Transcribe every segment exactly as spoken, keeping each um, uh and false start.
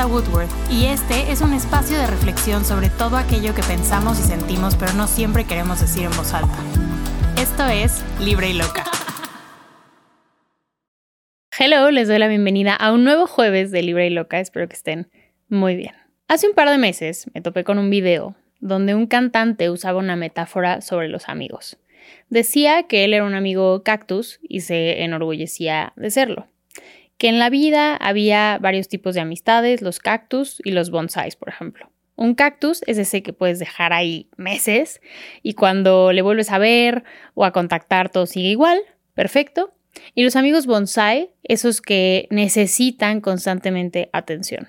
Samantha Woodworth y este es un espacio de reflexión sobre todo aquello que pensamos y sentimos pero no siempre queremos decir en voz alta. Esto es Libre y Loca. Hello, les doy la bienvenida a un nuevo jueves de Libre y Loca, espero que estén muy bien. Hace un par de meses me topé con un video donde un cantante usaba una metáfora sobre los amigos. Decía que él era un amigo cactus y se enorgullecía de serlo. Que en la vida había varios tipos de amistades, los cactus y los bonsáis, por ejemplo. Un cactus es ese que puedes dejar ahí meses y cuando le vuelves a ver o a contactar todo sigue igual, perfecto. Y los amigos bonsái, esos que necesitan constantemente atención.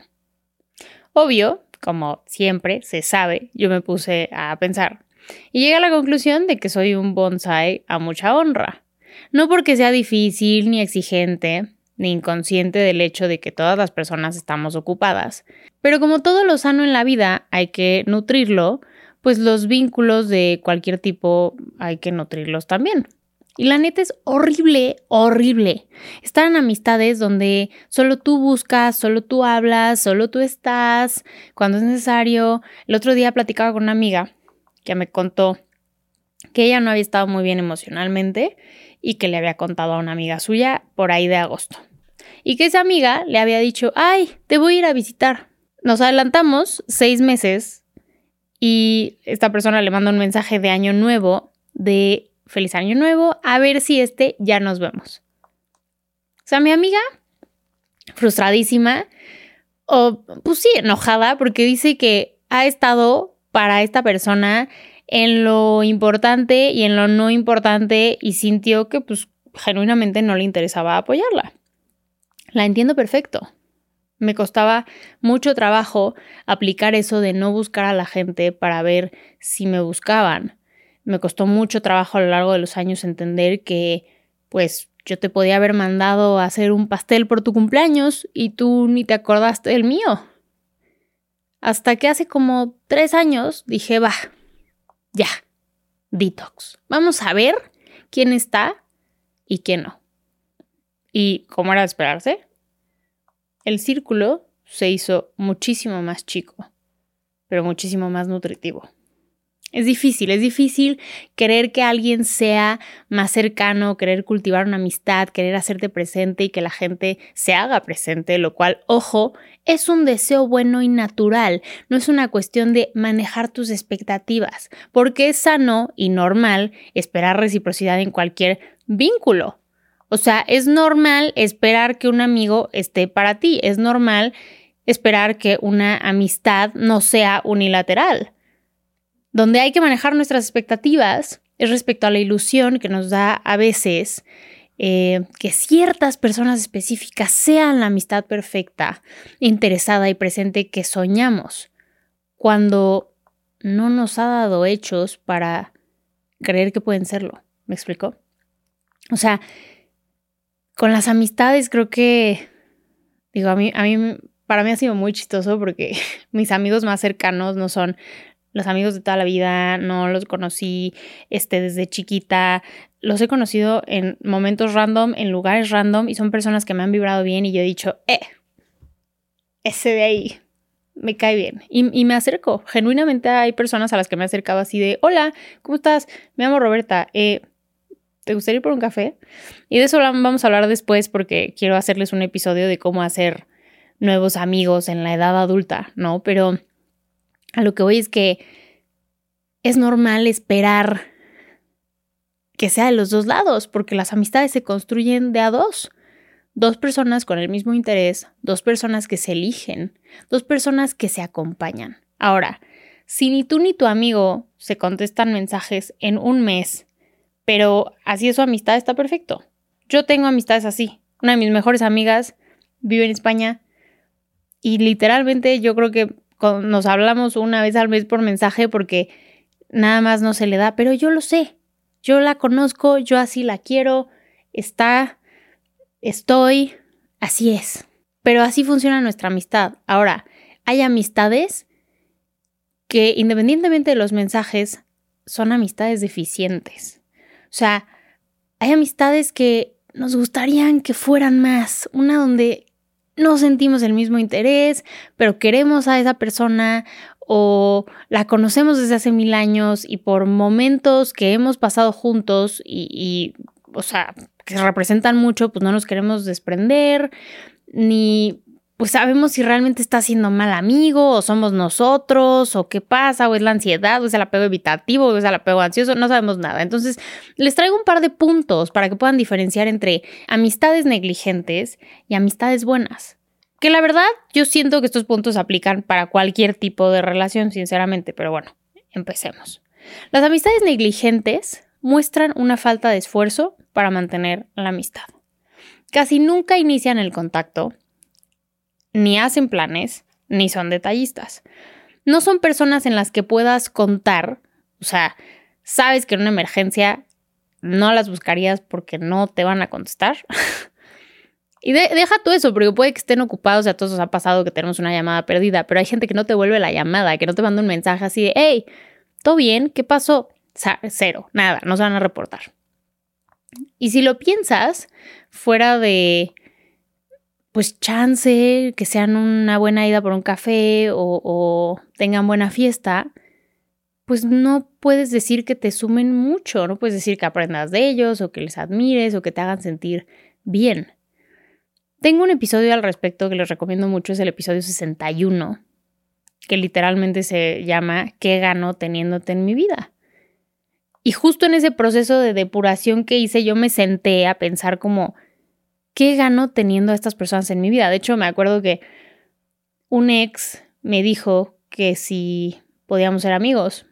Obvio, como siempre se sabe, yo me puse a pensar y llegué a la conclusión de que soy un bonsái a mucha honra. No porque sea difícil ni exigente, ni inconsciente del hecho de que todas las personas estamos ocupadas. Pero como todo lo sano en la vida hay que nutrirlo, pues los vínculos de cualquier tipo hay que nutrirlos también. Y la neta es horrible, horrible. Estar en amistades donde solo tú buscas, solo tú hablas, solo tú estás, cuando es necesario. El otro día platicaba con una amiga que me contó que ella no había estado muy bien emocionalmente y que le había contado a una amiga suya por ahí de agosto. Y que esa amiga le había dicho, ay, te voy a ir a visitar. Nos adelantamos seis meses y esta persona le manda un mensaje de año nuevo, de feliz año nuevo, a ver si este ya nos vemos. O sea, mi amiga, frustradísima, o pues sí, enojada, porque dice que ha estado para esta persona en lo importante y en lo no importante y sintió que pues genuinamente no le interesaba apoyarla. La entiendo perfecto. Me costaba mucho trabajo aplicar eso de no buscar a la gente para ver si me buscaban. Me costó mucho trabajo a lo largo de los años entender que pues yo te podía haber mandado a hacer un pastel por tu cumpleaños y tú ni te acordaste del mío. Hasta que hace como tres años dije, va, ya, detox. Vamos a ver quién está y quién no. Y como era de esperarse, el círculo se hizo muchísimo más chico, pero muchísimo más nutritivo. Es difícil, es difícil querer que alguien sea más cercano, querer cultivar una amistad, querer hacerte presente y que la gente se haga presente, lo cual, ojo, es un deseo bueno y natural, no es una cuestión de manejar tus expectativas, porque es sano y normal esperar reciprocidad en cualquier vínculo. O sea, es normal esperar que un amigo esté para ti, es normal esperar que una amistad no sea unilateral. Donde hay que manejar nuestras expectativas es respecto a la ilusión que nos da a veces eh, que ciertas personas específicas sean la amistad perfecta, interesada y presente que soñamos, cuando no nos ha dado hechos para creer que pueden serlo. ¿Me explico? O sea, con las amistades creo que, digo, a mí, a mí, para mí ha sido muy chistoso porque mis amigos más cercanos no son los amigos de toda la vida, no los conocí este, desde chiquita, los he conocido en momentos random, en lugares random y son personas que me han vibrado bien y yo he dicho, eh, ese de ahí me cae bien y, y me acerco. Genuinamente hay personas a las que me he acercado así de, hola, ¿cómo estás? Me llamo Roberta, eh, ¿te gustaría ir por un café? Y de eso vamos a hablar después porque quiero hacerles un episodio de cómo hacer nuevos amigos en la edad adulta, ¿no? Pero a lo que voy es que es normal esperar que sea de los dos lados, porque las amistades se construyen de a dos. Dos personas con el mismo interés, dos personas que se eligen, dos personas que se acompañan. Ahora, si ni tú ni tu amigo se contestan mensajes en un mes, pero así es su amistad, está perfecto. Yo tengo amistades así. Una de mis mejores amigas vive en España y literalmente yo creo que nos hablamos una vez al mes por mensaje porque nada más no se le da, pero yo lo sé, yo la conozco, yo así la quiero, está, estoy, así es. Pero así funciona nuestra amistad. Ahora, hay amistades que independientemente de los mensajes son amistades deficientes. O sea, hay amistades que nos gustarían que fueran más, una donde no sentimos el mismo interés, pero queremos a esa persona o la conocemos desde hace mil años y por momentos que hemos pasado juntos y, y o sea, que representan mucho, pues no nos queremos desprender, ni pues sabemos si realmente está siendo mal amigo o somos nosotros o qué pasa, o es la ansiedad, o es el apego evitativo, o es el apego ansioso, no sabemos nada. Entonces, les traigo un par de puntos para que puedan diferenciar entre amistades negligentes y amistades buenas. Que la verdad, yo siento que estos puntos aplican para cualquier tipo de relación, sinceramente, pero bueno, empecemos. Las amistades negligentes muestran una falta de esfuerzo para mantener la amistad. Casi nunca inician el contacto, ni hacen planes, ni son detallistas. No son personas en las que puedas contar, o sea, sabes que en una emergencia no las buscarías porque no te van a contestar. Y de, deja tú eso, porque puede que estén ocupados, a todos nos ha pasado que tenemos una llamada perdida, pero hay gente que no te vuelve la llamada, que no te manda un mensaje así de, hey, ¿todo bien? ¿Qué pasó? O sea, cero, nada, no se van a reportar. Y si lo piensas, fuera de pues chance, que sean una buena ida por un café o, o tengan buena fiesta, pues no puedes decir que te sumen mucho, no puedes decir que aprendas de ellos o que les admires o que te hagan sentir bien. Tengo un episodio al respecto que les recomiendo mucho, es el episodio sesenta y uno, que literalmente se llama ¿Qué gano teniéndote en mi vida? Y justo en ese proceso de depuración que hice, yo me senté a pensar como, ¿qué gano teniendo a estas personas en mi vida? De hecho, me acuerdo que un ex me dijo que si podíamos ser amigos.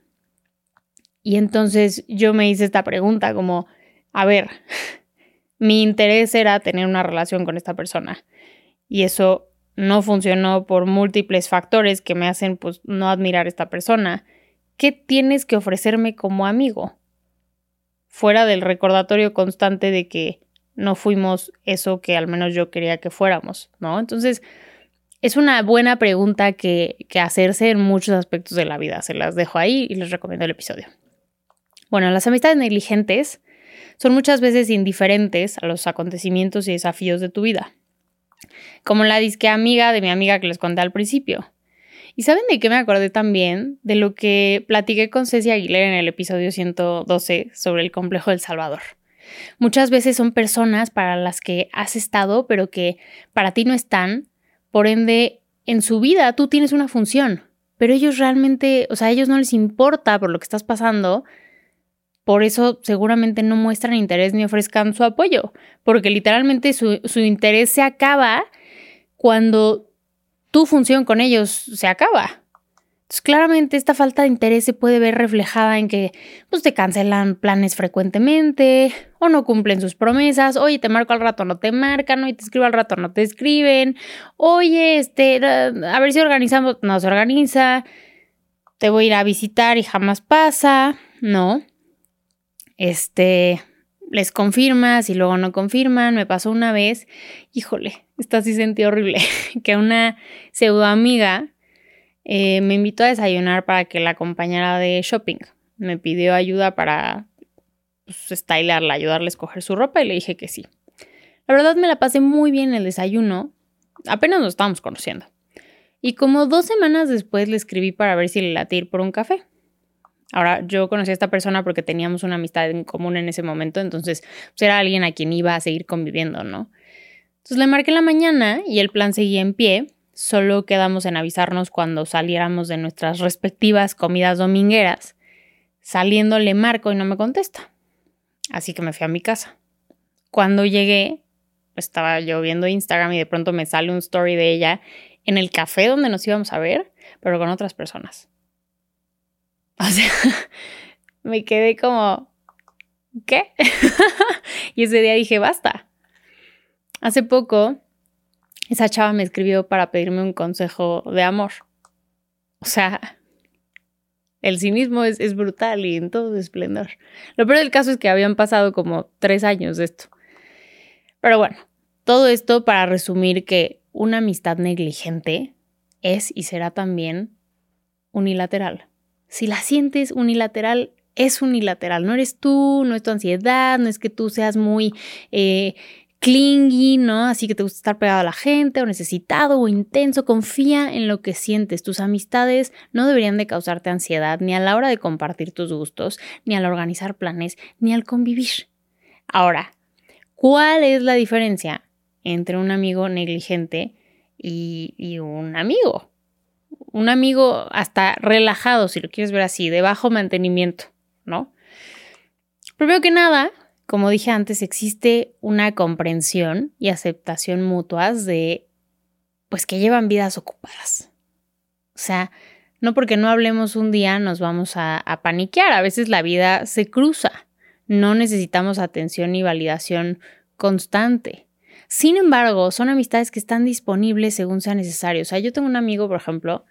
Y entonces yo me hice esta pregunta como, a ver, mi interés era tener una relación con esta persona. Y eso no funcionó por múltiples factores que me hacen pues no admirar a esta persona. ¿Qué tienes que ofrecerme como amigo? Fuera del recordatorio constante de que no fuimos eso que al menos yo quería que fuéramos, ¿no? Entonces, es una buena pregunta que, que hacerse en muchos aspectos de la vida. Se las dejo ahí y les recomiendo el episodio. Bueno, las amistades negligentes son muchas veces indiferentes a los acontecimientos y desafíos de tu vida. Como la disque amiga de mi amiga que les conté al principio. ¿Y saben de qué me acordé también? De lo que platiqué con Ceci Aguilera en el episodio ciento doce sobre el complejo del Salvador. Muchas veces son personas para las que has estado, pero que para ti no están. Por ende, en su vida tú tienes una función, pero ellos realmente, o sea, a ellos no les importa por lo que estás pasando. Por eso seguramente no muestran interés ni ofrezcan su apoyo, porque literalmente su, su interés se acaba cuando tu función con ellos se acaba. Entonces, claramente esta falta de interés se puede ver reflejada en que pues, te cancelan planes frecuentemente o no cumplen sus promesas. Oye, te marco al rato, no te marcan. Oye, te escribo al rato, no te escriben. Oye, este, a ver si organizamos. No se organiza. Te voy a ir a visitar y jamás pasa. No. Este, les confirmas y luego no confirman. Me pasó una vez, híjole, esta sí sentí horrible, que una pseudo amiga eh, me invitó a desayunar para que la acompañara de shopping. Me pidió ayuda para pues, stylarla, ayudarle a escoger su ropa y le dije que sí. La verdad me la pasé muy bien en el desayuno, apenas nos estábamos conociendo. Y como dos semanas después le escribí para ver si le latía ir por un café. Ahora, yo conocí a esta persona porque teníamos una amistad en común en ese momento, entonces pues, era alguien a quien iba a seguir conviviendo, ¿no? Entonces le marqué en la mañana y el plan seguía en pie, solo quedamos en avisarnos cuando saliéramos de nuestras respectivas comidas domingueras. Saliendo le marco y no me contesta, así que me fui a mi casa. Cuando llegué, estaba yo viendo Instagram y de pronto me sale un story de ella en el café donde nos íbamos a ver, pero con otras personas. O sea, me quedé como, ¿qué? Y ese día dije, basta. Hace poco, esa chava me escribió para pedirme un consejo de amor. O sea, el cinismo es, es brutal y en todo su esplendor. Lo peor del caso es que habían pasado como tres años de esto. Pero bueno, todo esto para resumir que una amistad negligente es y será también unilateral. Si la sientes unilateral, es unilateral. No eres tú, no es tu ansiedad, no es que tú seas muy eh, clingy, ¿no? Así que te gusta estar pegado a la gente o necesitado o intenso. Confía en lo que sientes. Tus amistades no deberían de causarte ansiedad ni a la hora de compartir tus gustos, ni al organizar planes, ni al convivir. Ahora, ¿cuál es la diferencia entre un amigo negligente y, y un amigo? Un amigo hasta relajado, si lo quieres ver así, de bajo mantenimiento, ¿no? Primero que nada, como dije antes, existe una comprensión y aceptación mutuas de, pues, que llevan vidas ocupadas. O sea, no porque no hablemos un día nos vamos a, a paniquear. A veces la vida se cruza. No necesitamos atención y validación constante. Sin embargo, son amistades que están disponibles según sea necesario. O sea, yo tengo un amigo, por ejemplo,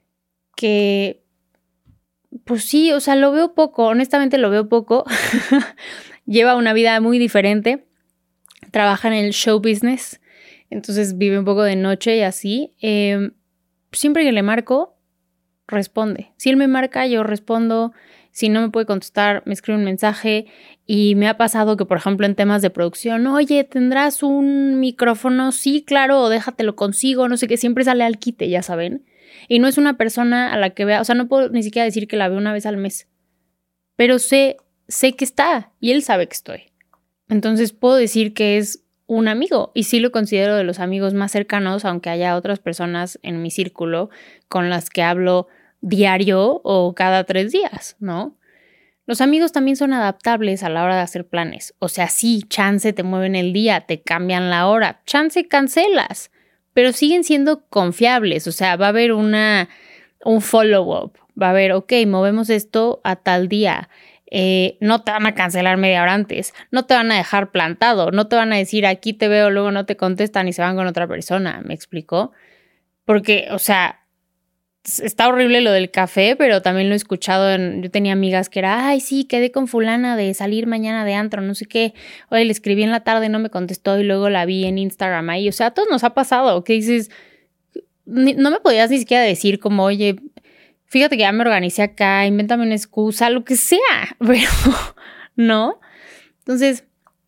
que, pues sí, o sea, lo veo poco. Honestamente lo veo poco. Lleva una vida muy diferente, trabaja en el show business, entonces vive un poco de noche y así. Eh, siempre que le marco, responde. Si él me marca, yo respondo. Si no me puede contestar, me escribe un mensaje. Y me ha pasado que, por ejemplo, en temas de producción, oye, ¿tendrás un micrófono? Sí, claro, o déjatelo consigo, no sé qué, siempre sale al quite, ya saben. Y no es una persona a la que vea, o sea, no puedo ni siquiera decir que la veo una vez al mes, pero sé... sé que está y él sabe que estoy. Entonces puedo decir que es un amigo y sí lo considero de los amigos más cercanos, aunque haya otras personas en mi círculo con las que hablo diario o cada tres días, ¿no? Los amigos también son adaptables a la hora de hacer planes. O sea, sí, chance te mueven el día, te cambian la hora, chance cancelas, pero siguen siendo confiables. O sea, va a haber una, un follow-up, va a haber, ok, movemos esto a tal día. Eh, no te van a cancelar media hora antes, no te van a dejar plantado, no te van a decir aquí te veo, luego no te contestan y se van con otra persona, ¿me explicó? Porque, o sea, está horrible lo del café, pero también lo he escuchado, en, yo tenía amigas que era, ay sí, quedé con fulana de salir mañana de antro, no sé qué, oye, le escribí en la tarde, no me contestó y luego la vi en Instagram ahí, o sea, a todos nos ha pasado, que dices, no me podías ni siquiera decir como, oye, fíjate que ya me organicé acá, invéntame una excusa, lo que sea, pero no. Entonces,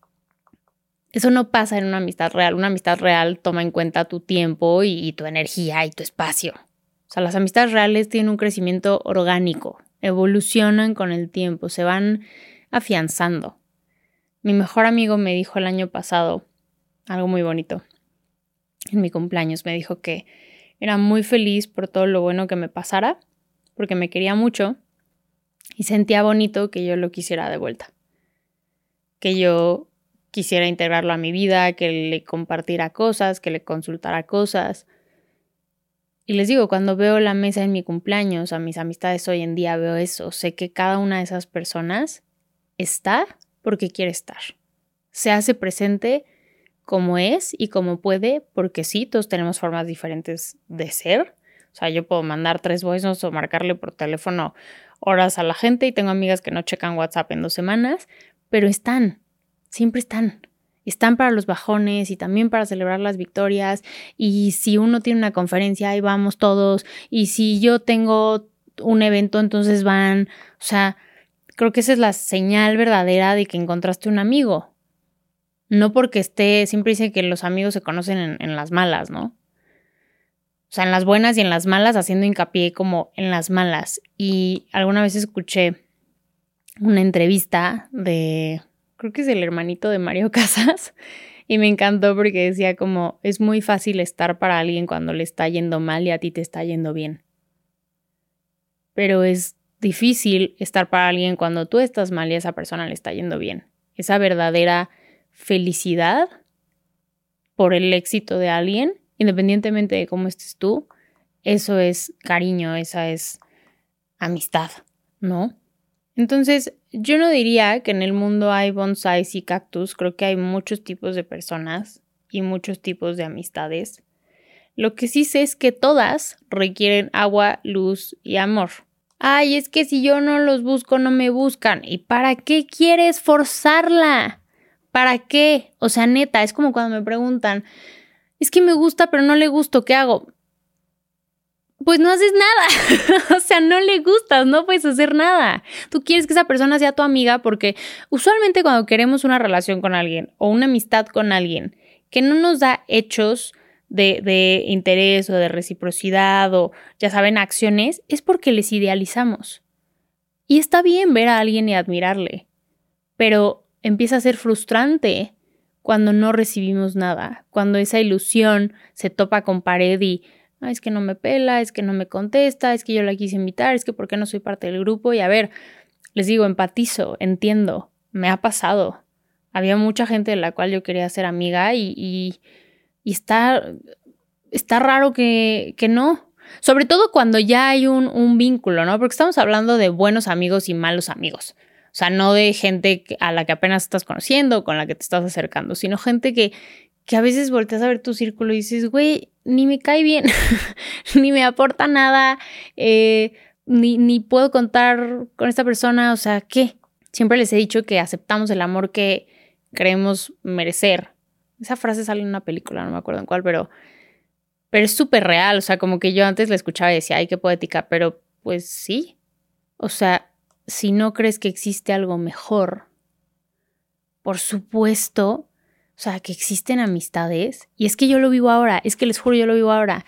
eso no pasa en una amistad real. Una amistad real toma en cuenta tu tiempo y, y tu energía y tu espacio. O sea, las amistades reales tienen un crecimiento orgánico, evolucionan con el tiempo, se van afianzando. Mi mejor amigo me dijo el año pasado algo muy bonito. En mi cumpleaños me dijo que era muy feliz por todo lo bueno que me pasara, porque me quería mucho y sentía bonito que yo lo quisiera de vuelta. Que yo quisiera integrarlo a mi vida, que le compartiera cosas, que le consultara cosas. Y les digo, cuando veo la mesa en mi cumpleaños, a mis amistades hoy en día veo eso. Sé que cada una de esas personas está porque quiere estar. Se hace presente como es y como puede, porque sí, todos tenemos formas diferentes de ser. O sea, yo puedo mandar tres voice notes o marcarle por teléfono horas a la gente y tengo amigas que no checan WhatsApp en dos semanas, pero están, siempre están. Están para los bajones y también para celebrar las victorias. Y si uno tiene una conferencia, ahí vamos todos. Y si yo tengo un evento, entonces van. O sea, creo que esa es la señal verdadera de que encontraste un amigo. No porque esté, siempre dicen que los amigos se conocen en, en las malas, ¿no? O sea, en las buenas y en las malas, haciendo hincapié como en las malas. Y alguna vez escuché una entrevista de, creo que es el hermanito de Mario Casas, y me encantó porque decía como, es muy fácil estar para alguien cuando le está yendo mal y a ti te está yendo bien. Pero es difícil estar para alguien cuando tú estás mal y a esa persona le está yendo bien. Esa verdadera felicidad por el éxito de alguien, independientemente de cómo estés tú, eso es cariño, esa es amistad, ¿no? Entonces, yo no diría que en el mundo hay bonsáis y cactus, creo que hay muchos tipos de personas y muchos tipos de amistades. Lo que sí sé es que todas requieren agua, luz y amor. Ay, es que si yo no los busco, no me buscan. ¿Y para qué quieres forzarla? ¿Para qué? O sea, neta, es como cuando me preguntan, es que me gusta pero no le gusto, ¿qué hago? pues no haces nada. O sea, no le gustas, no puedes hacer nada. Tú quieres que esa persona sea tu amiga porque usualmente cuando queremos una relación con alguien o una amistad con alguien que no nos da hechos de, de interés o de reciprocidad o, ya saben, acciones, es porque les idealizamos. Y está bien ver a alguien y admirarle, pero empieza a ser frustrante cuando no recibimos nada, cuando esa ilusión se topa con pared y ah, es que no me pela, es que no me contesta, es que yo la quise invitar, es que por qué no soy parte del grupo. Y a ver, les digo, empatizo, entiendo, me ha pasado. Había mucha gente de la cual yo quería ser amiga y, y, y está, está raro que, que no. Sobre todo cuando ya hay un, un vínculo, ¿no? Porque estamos hablando de buenos amigos y malos amigos. O sea, no de gente a la que apenas estás conociendo o con la que te estás acercando, sino gente que, que a veces volteas a ver tu círculo y dices, güey, ni me cae bien, ni me aporta nada, eh, ni, ni puedo contar con esta persona. O sea, ¿qué? Siempre les he dicho que aceptamos el amor que creemos merecer. Esa frase sale en una película, no me acuerdo en cuál, pero... Pero es súper real, o sea, como que yo antes la escuchaba y decía, ay, qué poética, pero pues sí. O sea, si no crees que existe algo mejor, por supuesto, o sea, que existen amistades. Y es que yo lo vivo ahora, es que les juro, yo lo vivo ahora.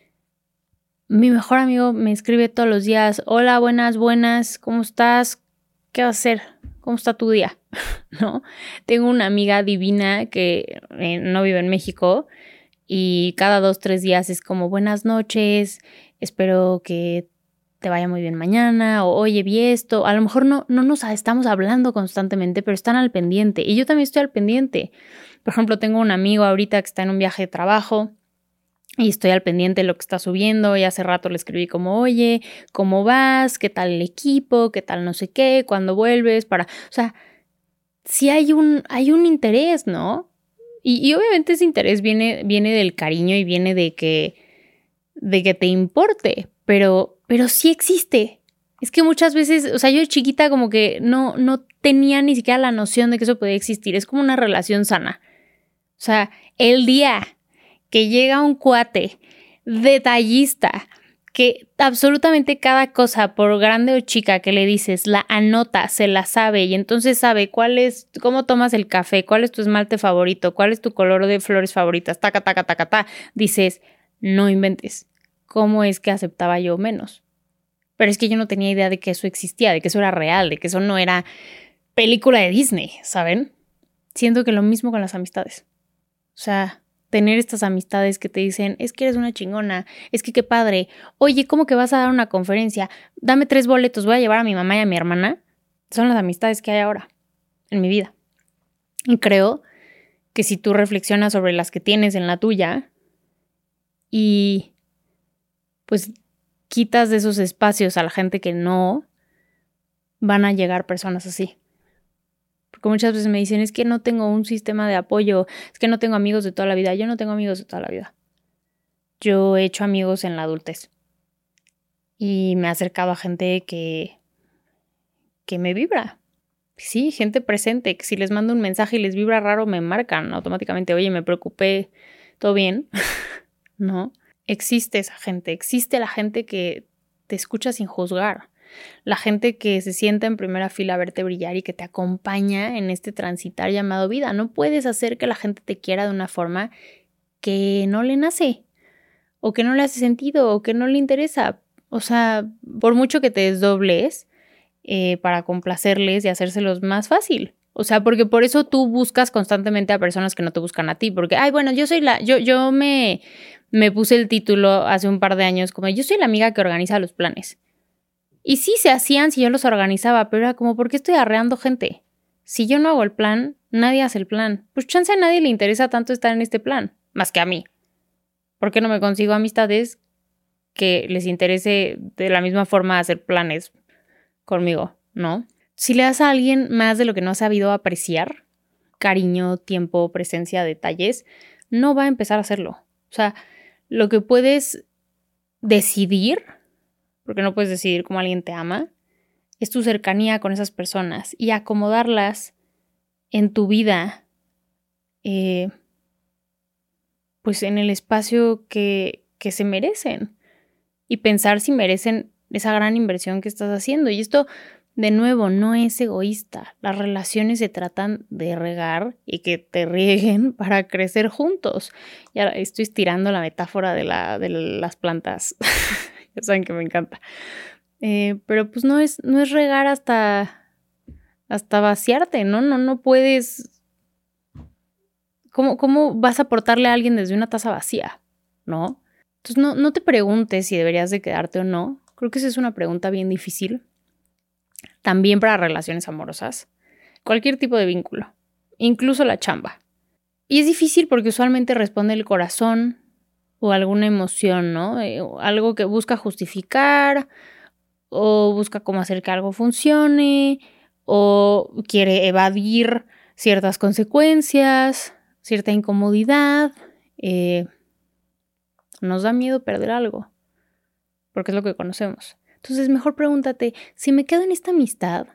Mi mejor amigo me escribe todos los días, hola, buenas, buenas, ¿cómo estás? ¿Qué vas a hacer? ¿Cómo está tu día? ¿No? Tengo una amiga divina que eh, no vive en México. Y cada dos, tres días es como buenas noches, espero que te vaya muy bien mañana, o oye, vi esto. A lo mejor no, no nos estamos hablando constantemente, pero están al pendiente. Y yo también estoy al pendiente. Por ejemplo, tengo un amigo ahorita que está en un viaje de trabajo y estoy al pendiente de lo que está subiendo. Y hace rato le escribí como, oye, ¿cómo vas? ¿Qué tal el equipo? ¿Qué tal no sé qué? ¿Cuándo vuelves? Para, o sea, sí hay un, hay un interés, ¿no? Y, y obviamente ese interés viene, viene del cariño y viene de que, de que te importe, pero, pero sí existe. Es que muchas veces, o sea, yo de chiquita como que no, no tenía ni siquiera la noción de que eso podía existir. Es como una relación sana. O sea, el día que llega un cuate detallista, que absolutamente cada cosa, por grande o chica que le dices, la anota, se la sabe y entonces sabe cuál es, cómo tomas el café, cuál es tu esmalte favorito, cuál es tu color de flores favoritas, taca, taca, taca, taca, dices, no inventes, ¿cómo es que aceptaba yo menos? Pero es que yo no tenía idea de que eso existía, de que eso era real, de que eso no era película de Disney, ¿saben? Siento que lo mismo con las amistades. O sea... tener estas amistades que te dicen, es que eres una chingona, es que qué padre, oye, ¿cómo que vas a dar una conferencia? Dame tres boletos, voy a llevar a mi mamá y a mi hermana. Son las amistades que hay ahora en mi vida. Y creo que si tú reflexionas sobre las que tienes en la tuya y pues quitas de esos espacios a la gente que no, van a llegar personas así. Porque muchas veces me dicen, es que no tengo un sistema de apoyo, es que no tengo amigos de toda la vida. Yo no tengo amigos de toda la vida. Yo he hecho amigos en la adultez. Y me he acercado a gente que, que me vibra. Sí, gente presente, que si les mando un mensaje y les vibra raro, me marcan automáticamente. Oye, me preocupé, ¿todo bien? ¿No? Existe esa gente, existe la gente que te escucha sin juzgar. La gente que se sienta en primera fila a verte brillar y que te acompaña en este transitar llamado vida. No puedes hacer que la gente te quiera de una forma que no le nace, o que no le hace sentido, o que no le interesa. O sea, por mucho que te desdobles eh, para complacerles y hacérselos más fácil. O sea, porque por eso tú buscas constantemente a personas que no te buscan a ti. Porque, ay, bueno, yo soy la... Yo, yo me, me puse el título hace un par de años como yo soy la amiga que organiza los planes. Y sí se hacían si yo los organizaba, pero era como, ¿por qué estoy arreando gente? Si yo no hago el plan, nadie hace el plan. Pues chance a nadie le interesa tanto estar en este plan, más que a mí. ¿Por qué no me consigo amistades que les interese de la misma forma hacer planes conmigo, no? Si le das a alguien más de lo que no ha sabido apreciar, cariño, tiempo, presencia, detalles, no va a empezar a hacerlo. O sea, lo que puedes decidir, porque no puedes decidir cómo alguien te ama, es tu cercanía con esas personas y acomodarlas en tu vida, eh, pues en el espacio que, que se merecen. y pensar si merecen esa gran inversión que estás haciendo. Y esto, de nuevo, no es egoísta. Las relaciones se tratan de regar y que te rieguen para crecer juntos. Y ahora estoy estirando la metáfora de, la, de las plantas. Ya saben que me encanta. Eh, pero pues no es, no es regar hasta, hasta vaciarte, ¿no? No, no puedes... ¿Cómo, ¿Cómo vas a aportarle a alguien desde una taza vacía? ¿No? Entonces no, no te preguntes si deberías de quedarte o no. Creo que esa es una pregunta bien difícil. También para relaciones amorosas. Cualquier tipo de vínculo. Incluso la chamba. Y es difícil porque usualmente responde el corazón o alguna emoción, ¿no? Eh, algo que busca justificar o busca cómo hacer que algo funcione o quiere evadir ciertas consecuencias, cierta incomodidad. Eh, nos da miedo perder algo porque es lo que conocemos. Entonces mejor pregúntate, si me quedo en esta amistad,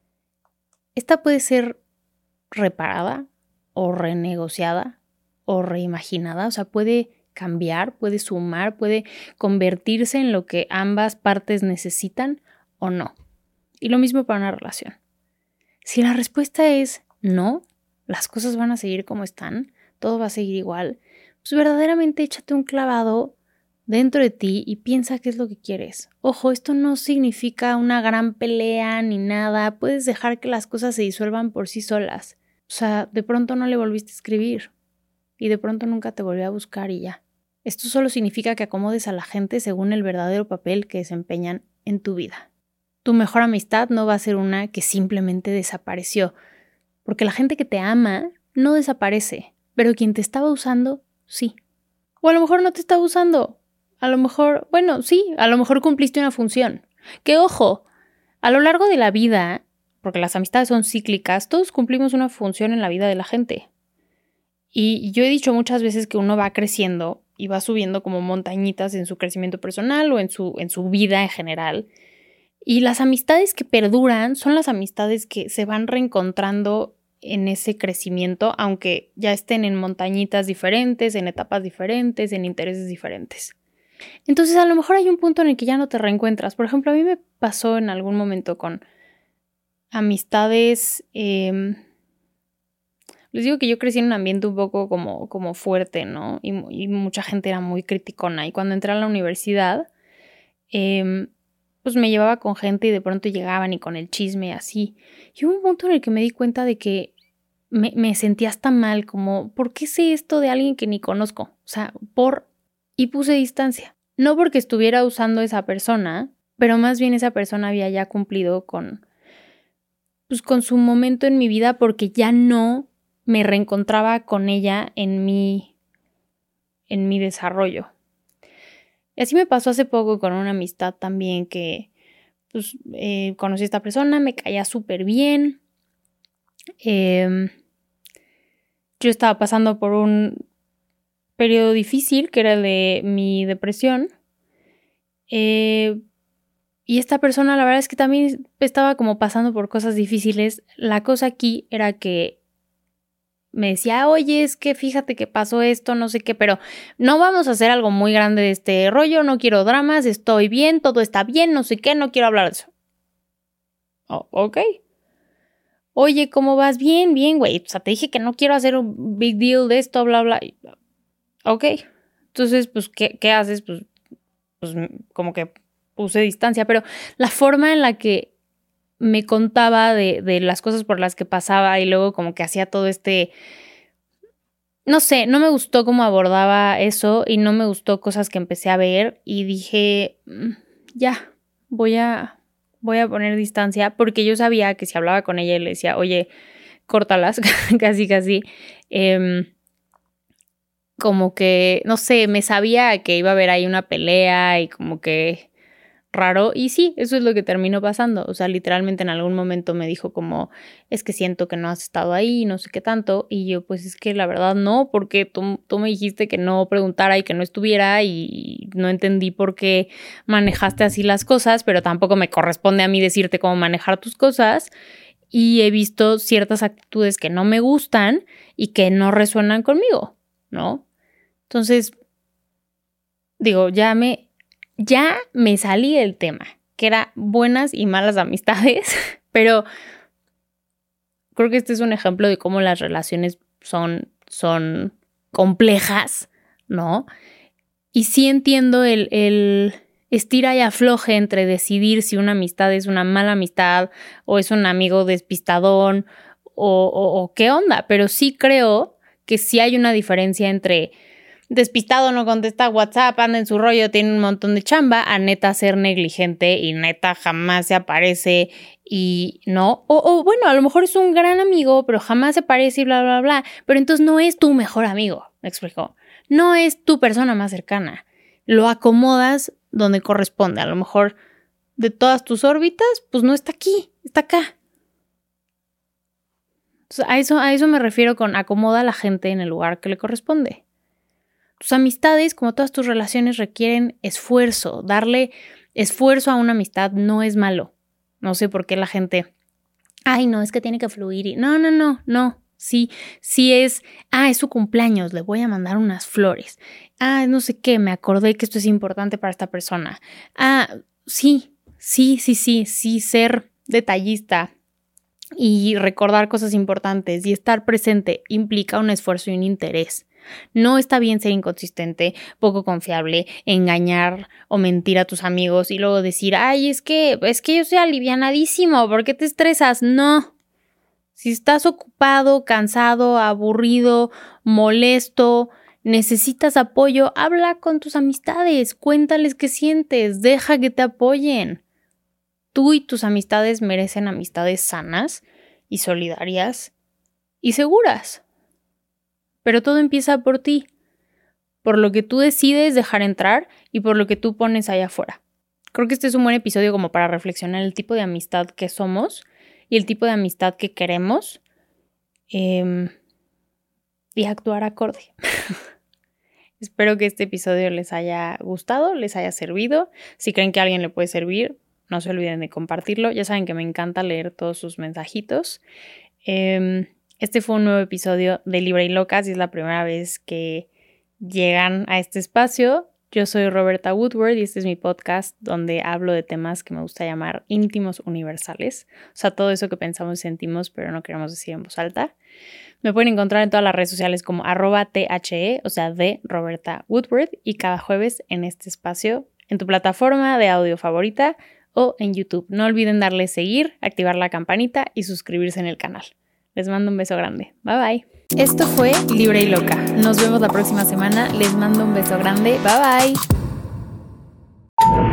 ¿esta puede ser reparada o renegociada o reimaginada? O sea, puede cambiar, puede sumar, puede convertirse en lo que ambas partes necesitan o no. Y lo mismo para una relación. Si la respuesta es no, las cosas van a seguir como están, todo va a seguir igual, pues verdaderamente échate un clavado dentro de ti y piensa qué es lo que quieres. Ojo, esto no significa una gran pelea ni nada. Puedes dejar que las cosas se disuelvan por sí solas. O sea, de pronto no le volviste a escribir y de pronto nunca te volvió a buscar y ya. Esto solo significa que acomodes a la gente según el verdadero papel que desempeñan en tu vida. Tu mejor amistad no va a ser una que simplemente desapareció, porque la gente que te ama no desaparece, pero quien te estaba usando, sí. O a lo mejor no te estaba usando. A lo mejor, bueno, sí, a lo mejor cumpliste una función. Que ojo, a lo largo de la vida, porque las amistades son cíclicas, todos cumplimos una función en la vida de la gente. Y yo he dicho muchas veces que uno va creciendo y va subiendo como montañitas en su crecimiento personal o en su, en su vida en general. Y las amistades que perduran son las amistades que se van reencontrando en ese crecimiento, aunque ya estén en montañitas diferentes, en etapas diferentes, en intereses diferentes. Entonces a lo mejor hay un punto en el que ya no te reencuentras. Por ejemplo, a mí me pasó en algún momento con amistades... Eh, les digo que yo crecí en un ambiente un poco como, como fuerte, ¿no? Y, y mucha gente era muy criticona. Y cuando entré a la universidad, eh, pues me llevaba con gente y de pronto llegaban y con el chisme así. Y hubo un punto en el que me di cuenta de que me, me sentía hasta mal, como, ¿por qué sé esto de alguien que ni conozco? O sea, por... Y puse distancia. No porque estuviera usando esa persona, pero más bien esa persona había ya cumplido con, pues, con su momento en mi vida porque ya no me reencontraba con ella en mi, en mi desarrollo. Y así me pasó hace poco con una amistad también que pues, eh, conocí a esta persona, me caía súper bien. Eh, yo estaba pasando por un periodo difícil que era el de mi depresión. Eh, y esta persona la verdad es que también estaba como pasando por cosas difíciles. La cosa aquí era que me decía, oye, es que fíjate que pasó esto, no sé qué, pero no vamos a hacer algo muy grande de este rollo, no quiero dramas, estoy bien, todo está bien, no sé qué, no quiero hablar de eso. Oh, ok. Oye, ¿cómo vas? Bien, bien, güey. O sea, te dije que no quiero hacer un big deal de esto, bla, bla. Ok. Entonces, pues, ¿qué, qué haces? Pues, pues, como que puse distancia, pero la forma en la que me contaba de, de las cosas por las que pasaba y luego como que hacía todo este... No sé, no me gustó cómo abordaba eso y no me gustó cosas que empecé a ver y dije, ya, voy a, voy a poner distancia porque yo sabía que si hablaba con ella y le decía, oye, córtalas, casi casi, eh, como que, no sé, me sabía que iba a haber ahí una pelea y como que... raro, y sí, eso es lo que terminó pasando, o sea, literalmente en algún momento me dijo como, es que siento que no has estado ahí, no sé qué tanto, y yo pues es que la verdad no, porque tú, tú me dijiste que no preguntara y que no estuviera, y no entendí por qué manejaste así las cosas, pero tampoco me corresponde a mí decirte cómo manejar tus cosas, y he visto ciertas actitudes que no me gustan y que no resuenan conmigo, ¿no? Entonces, digo, ya me... ya me salí del tema, que era buenas y malas amistades, pero creo que este es un ejemplo de cómo las relaciones son, son complejas, ¿no? Y sí entiendo el, el estira y afloje entre decidir si una amistad es una mala amistad o es un amigo despistadón o, o, o qué onda, pero sí creo que sí hay una diferencia entre despistado, no contesta WhatsApp, anda en su rollo, tiene un montón de chamba, a neta ser negligente y neta jamás se aparece y no, o, o bueno, a lo mejor es un gran amigo, pero jamás se aparece y bla, bla, bla, pero entonces no es tu mejor amigo, ¿me explico? No es tu persona más cercana, lo acomodas donde corresponde, a lo mejor de todas tus órbitas, pues no está aquí, está acá. Entonces, a eso, a eso me refiero con acomoda a la gente en el lugar que le corresponde. Tus amistades, como todas tus relaciones, requieren esfuerzo. Darle esfuerzo a una amistad no es malo. No sé por qué la gente, ay, no, es que tiene que fluir. Y no, no, no, no. Sí, sí es, ah, es su cumpleaños, le voy a mandar unas flores. Ah, no sé qué, me acordé que esto es importante para esta persona. Ah, sí, sí, sí, sí, sí, ser detallista y recordar cosas importantes y estar presente implica un esfuerzo y un interés. No está bien ser inconsistente, poco confiable, engañar o mentir a tus amigos y luego decir, ay, es que, es que yo soy alivianadísimo, ¿por qué te estresas? No. Si estás ocupado, cansado, aburrido, molesto, necesitas apoyo, habla con tus amistades, cuéntales qué sientes, deja que te apoyen. Tú y tus amistades merecen amistades sanas y solidarias y seguras. Pero todo empieza por ti, por lo que tú decides dejar entrar y por lo que tú pones allá afuera. Creo que este es un buen episodio como para reflexionar el tipo de amistad que somos y el tipo de amistad que queremos eh, y actuar acorde. Espero que este episodio les haya gustado, les haya servido. Si creen que a alguien le puede servir, no se olviden de compartirlo. Ya saben que me encanta leer todos sus mensajitos. Eh, Este fue un nuevo episodio de Libre y Loca. Si es la primera vez que llegan a este espacio, yo soy Roberta Woodward y este es mi podcast donde hablo de temas que me gusta llamar íntimos universales. O sea, todo eso que pensamos y sentimos, pero no queremos decir en voz alta. Me pueden encontrar en todas las redes sociales como arroba the, o sea, de Roberta Woodward, y cada jueves en este espacio, en tu plataforma de audio favorita o en YouTube. No olviden darle seguir, activar la campanita y suscribirse en el canal. Les mando un beso grande. Bye bye. Esto fue Libre y Loca. Nos vemos la próxima semana. Les mando un beso grande. Bye bye.